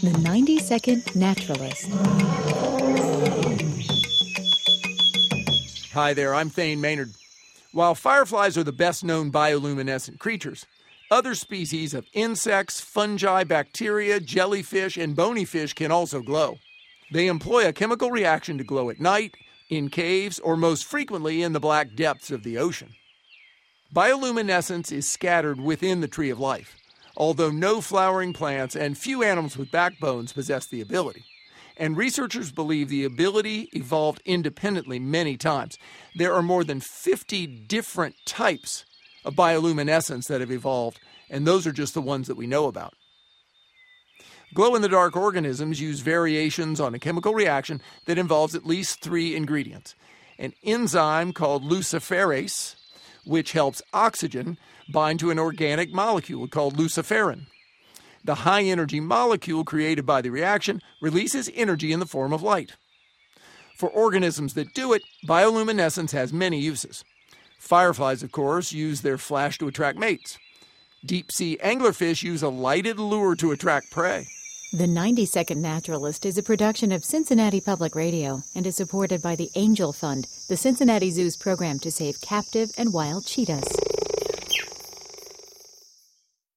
The 90-Second Naturalist. Hi there, I'm Thane Maynard. While fireflies are the best-known bioluminescent creatures, other species of insects, fungi, bacteria, jellyfish, and bony fish can also glow. They employ a chemical reaction to glow at night, in caves, or most frequently in the black depths of the ocean. Bioluminescence is scattered within the tree of life, although no flowering plants and few animals with backbones possess the ability. And researchers believe the ability evolved independently many times. There are more than 50 different types of bioluminescence that have evolved, and those are just the ones that we know about. Glow-in-the-dark organisms use variations on a chemical reaction that involves at least 3 ingredients. An enzyme called luciferase, which helps oxygen bind to an organic molecule called luciferin. The high-energy molecule created by the reaction releases energy in the form of light. For organisms that do it, bioluminescence has many uses. Fireflies, of course, use their flash to attract mates. Deep-sea anglerfish use a lighted lure to attract prey. The 90-Second Naturalist is a production of Cincinnati Public Radio and is supported by the Angel Fund, the Cincinnati Zoo's program to save captive and wild cheetahs.